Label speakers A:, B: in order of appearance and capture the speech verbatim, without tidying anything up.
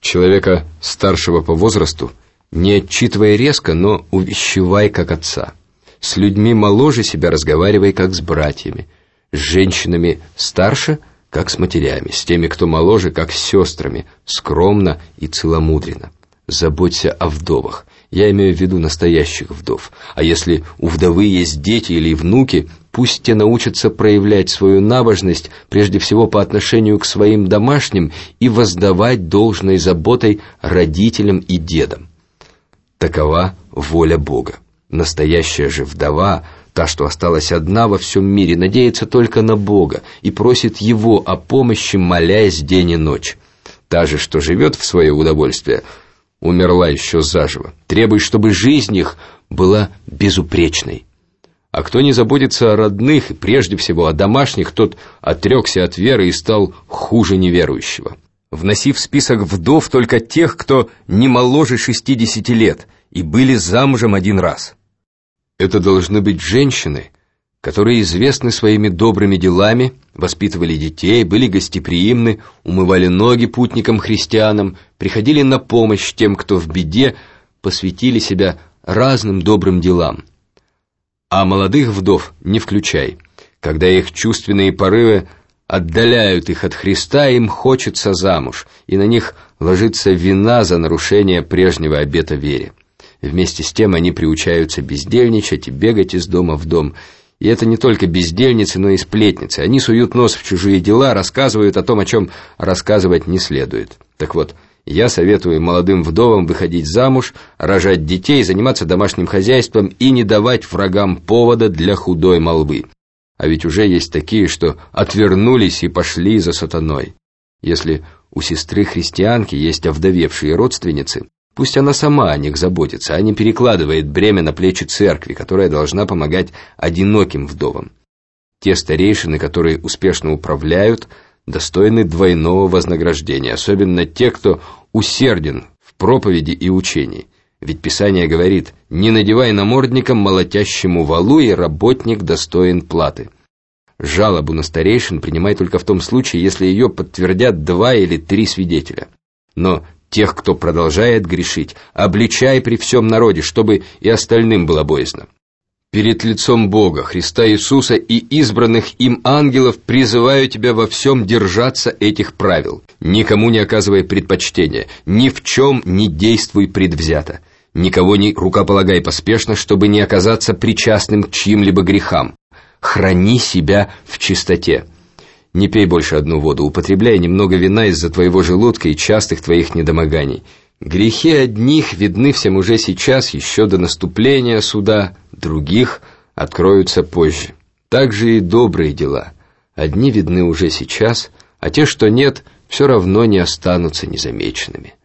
A: Человека старшего по возрасту не отчитывай резко, но увещевай как отца. С людьми моложе себя разговаривай как с братьями, с женщинами старше как с матерями, с теми, кто моложе, как с сестрами, скромно и целомудренно. Заботься о вдовах. Я имею в виду настоящих вдов. А если у вдовы есть дети или внуки, пусть те научатся проявлять свою набожность прежде всего по отношению к своим домашним и воздавать должной заботой родителям и дедам. Такова воля Бога. Настоящая же вдова, та, что осталась одна во всем мире, надеется только на Бога и просит Его о помощи, молясь день и ночь. Та же, что живет в свое удовольствие, умерла еще заживо. Требует, чтобы жизнь их была безупречной. А кто не заботится о родных и прежде всего о домашних, тот отрекся от веры и стал хуже неверующего. Вноси в список вдов только тех, кто не моложе шестидесяти лет и были замужем один раз. Это должны быть женщины, которые известны своими добрыми делами, воспитывали детей, были гостеприимны, умывали ноги путникам-христианам, приходили на помощь тем, кто в беде, посвятили себя разным добрым делам. А молодых вдов не включай. Когда их чувственные порывы отдаляют их от Христа, им хочется замуж, и на них ложится вина за нарушение прежнего обета вере. Вместе с тем они приучаются бездельничать и бегать из дома в дом. И это не только бездельницы, но и сплетницы. Они суют нос в чужие дела, рассказывают о том, о чем рассказывать не следует. Так вот, я советую молодым вдовам выходить замуж, рожать детей, заниматься домашним хозяйством и не давать врагам повода для худой молвы. А ведь уже есть такие, что отвернулись и пошли за сатаной. Если у сестры-христианки есть овдовевшие родственницы, пусть она сама о них заботится, а не перекладывает бремя на плечи церкви, которая должна помогать одиноким вдовам. Те старейшины, которые успешно управляют, достойны двойного вознаграждения, особенно те, кто усерден в проповеди и учении. Ведь Писание говорит: «Не надевай намордником молотящему валу, и работник достоин платы». Жалобу на старейшин принимай только в том случае, если ее подтвердят два или три свидетеля. Но тех, кто продолжает грешить, обличай при всем народе, чтобы и остальным было боязно. Перед лицом Бога, Христа Иисуса и избранных им ангелов призываю тебя во всем держаться этих правил. Никому не оказывай предпочтения, ни в чем не действуй предвзято. Никого не рукополагай поспешно, чтобы не оказаться причастным к чьим-либо грехам. Храни себя в чистоте. Не пей больше одну воду, употребляй немного вина из-за твоего желудка и частых твоих недомоганий. Грехи одних видны всем уже сейчас, еще до наступления суда, других откроются позже. Так же и добрые дела. Одни видны уже сейчас, а те, что нет, все равно не останутся незамеченными.